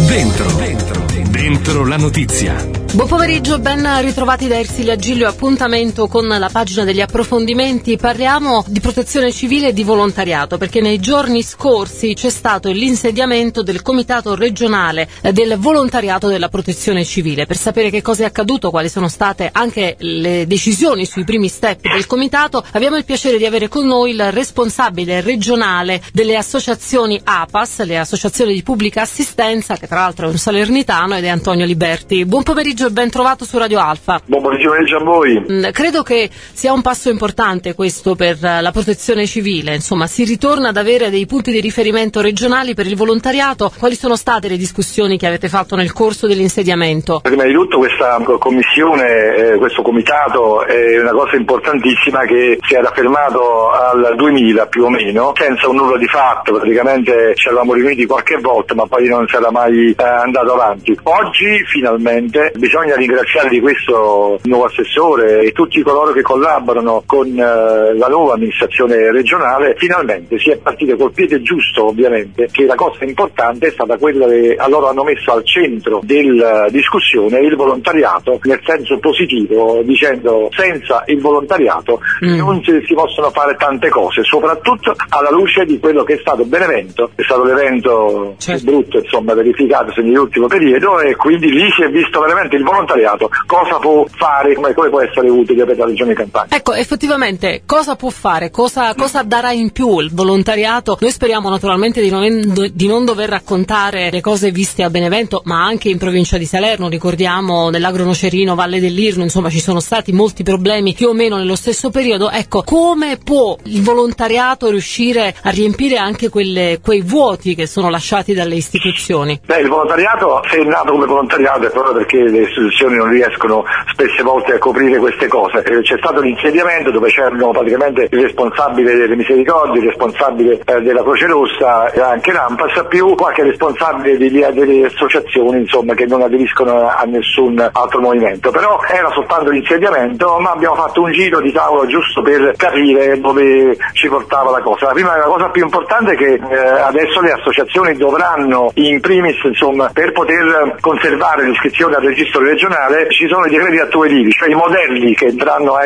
Dentro la notizia. Buon pomeriggio, ben ritrovati da Ersilia Giglio, appuntamento con la pagina degli approfondimenti. Parliamo di protezione civile e di volontariato, perché nei giorni scorsi c'è stato l'insediamento del Comitato regionale del volontariato della protezione civile. Per sapere che cosa è accaduto, quali sono state anche le decisioni sui primi step del Comitato, abbiamo il piacere di avere con noi il responsabile regionale delle associazioni APAS, le associazioni di pubblica assistenza, che tra l'altro è un salernitano, ed è Antonio Liberti. Buon pomeriggio e ben trovato su Radio Alfa. Buon pomeriggio a voi. Credo che sia un passo importante questo per la protezione civile, insomma si ritorna ad avere dei punti di riferimento regionali per il volontariato. Quali sono state le discussioni che avete fatto nel corso dell'insediamento? Prima di tutto questa commissione, questo comitato è una cosa importantissima che si era fermato al 2000 più o meno, senza un nulla di fatto, praticamente ci eravamo riuniti qualche volta ma poi non si era mai andato avanti. Oggi finalmente bisogna ringraziare di questo il nuovo assessore e tutti coloro che collaborano con la nuova amministrazione regionale. Finalmente si è partito col piede giusto, ovviamente, che la cosa importante è stata quella che loro hanno messo al centro della discussione il volontariato, nel senso positivo, dicendo senza il volontariato non si possono fare tante cose, soprattutto alla luce di quello che è stato Benevento. È stato l'evento più brutto, insomma, verificatosi nell'ultimo periodo, e quindi lì si è visto veramente il volontariato cosa può fare, come può essere utile per la regione Campania. Ecco, effettivamente cosa può fare, cosa darà in più il volontariato? Noi speriamo naturalmente di non dover raccontare le cose viste a Benevento, ma anche in provincia di Salerno. Ricordiamo nell'Agro Nocerino, Valle dell'Irno, insomma ci sono stati molti problemi più o meno nello stesso periodo. Ecco, come può il volontariato riuscire a riempire anche quei vuoti che sono lasciati dalle istituzioni? Il volontariato, se è nato come volontariato, è proprio perché le istituzioni non riescono spesse volte a coprire queste cose. C'è stato l'insediamento dove c'erano praticamente il responsabile delle Misericordie, il responsabile della Croce Rossa e anche l'ANPAS, più qualche responsabile delle associazioni, insomma, che non aderiscono a nessun altro movimento. Però era soltanto l'insediamento, ma abbiamo fatto un giro di tavolo giusto per capire dove ci portava la cosa. La cosa più importante è che adesso le associazioni dovranno, in primis, insomma, per poter conservare l'iscrizione al registro regionale, ci sono i decreti attuativi, cioè i modelli che dovranno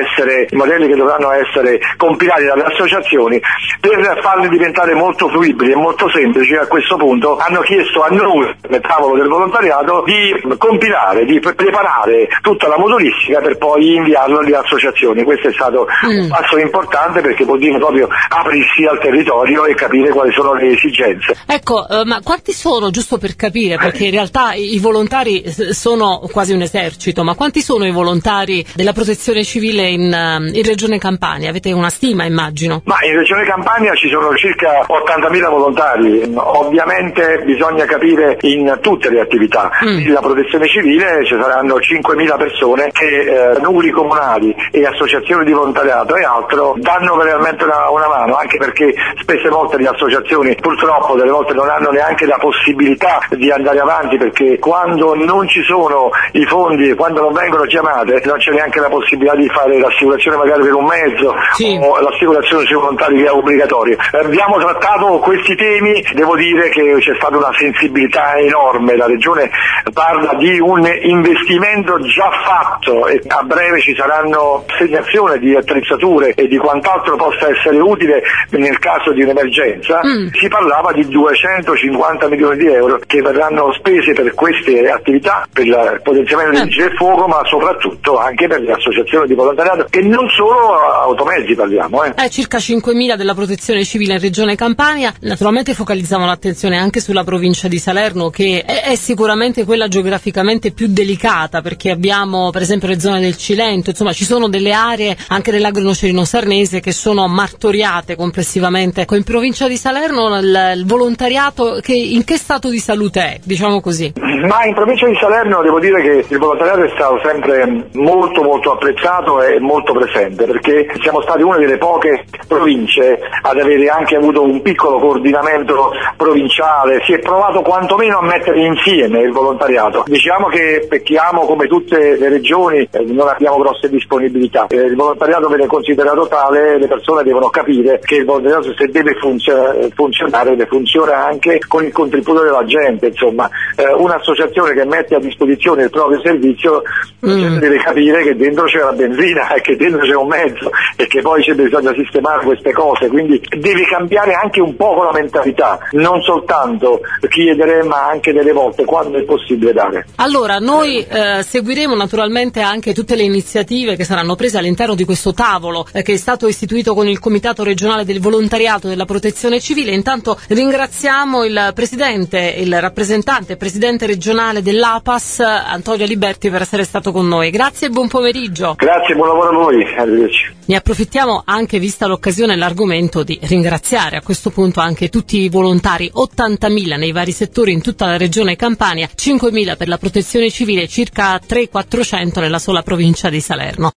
essere compilati dalle associazioni per farli diventare molto fruibili e molto semplici. A questo punto hanno chiesto a noi, nel tavolo del volontariato, di compilare, di preparare tutta la modulistica per poi inviarlo alle associazioni. Questo è stato un passo importante, perché vuol dire proprio aprirsi al territorio e capire quali sono le esigenze. Ecco, ma quanti sono, giusto per capire, perché in realtà i volontari sono quasi un esercito, ma quanti sono i volontari della protezione civile in Regione Campania? Avete una stima, immagino? Ma in Regione Campania ci sono circa 80.000 volontari. Ovviamente bisogna capire in tutte le attività. La protezione civile ci saranno 5.000 persone che nuclei comunali e associazioni di volontariato e altro danno veramente una mano, anche perché spesse volte le associazioni purtroppo delle volte non hanno neanche la possibilità di andare avanti, perché quando non ci sono i fondi, quando non vengono chiamate, non c'è neanche la possibilità di fare l'assicurazione magari per un mezzo, o l'assicurazione sui volontari che è obbligatoria. Abbiamo trattato questi temi, devo dire che c'è stata una sensibilità enorme. La Regione parla di un investimento già fatto e a breve ci saranno assegnazioni di attrezzature e di quant'altro possa essere utile nel caso di un'emergenza. Si parlava di 250 milioni di euro che verranno spese per queste attività, per il potenziamento del vigili del fuoco, ma soprattutto anche per le associazioni di volontariato, e non solo automezzi parliamo. Circa 5.000 della protezione civile in Regione Campania. Naturalmente focalizziamo l'attenzione anche sulla provincia di Salerno, che è sicuramente quella geograficamente più delicata, perché abbiamo per esempio le zone del Cilento, insomma ci sono delle aree anche dell'Agro Nocerino Sarnese che sono martoriate complessivamente. In provincia di Salerno il volontariato in che stato di salute è, diciamo così? Ma in provincia di Salerno devo dire che che il volontariato è stato sempre molto molto apprezzato e molto presente, perché siamo stati una delle poche province ad avere anche avuto un piccolo coordinamento provinciale, si è provato quantomeno a mettere insieme il volontariato. Diciamo che pecchiamo come tutte le regioni, non abbiamo grosse disponibilità, il volontariato viene considerato tale, le persone devono capire che il volontariato, se deve funzionare, deve funzionare anche con il contributo della gente, insomma un'associazione che mette a disposizione il proprio servizio deve capire che dentro c'è la benzina e che dentro c'è un mezzo e che poi c'è bisogno di sistemare queste cose, quindi deve cambiare anche un po' la mentalità, non soltanto chiedere ma anche delle volte quando è possibile dare. Allora noi seguiremo naturalmente anche tutte le iniziative che saranno prese all'interno di questo tavolo che è stato istituito con il Comitato regionale del volontariato della protezione civile. Intanto ringraziamo il presidente, il rappresentante, presidente regionale dell'APAS, Antonio Liberti, per essere stato con noi. Grazie e buon pomeriggio. Grazie, buon lavoro a voi. Arrivederci. Ne approfittiamo, anche vista l'occasione e l'argomento, di ringraziare a questo punto anche tutti i volontari, 80.000 nei vari settori in tutta la regione Campania, 5.000 per la protezione civile, circa 300-400 nella sola provincia di Salerno.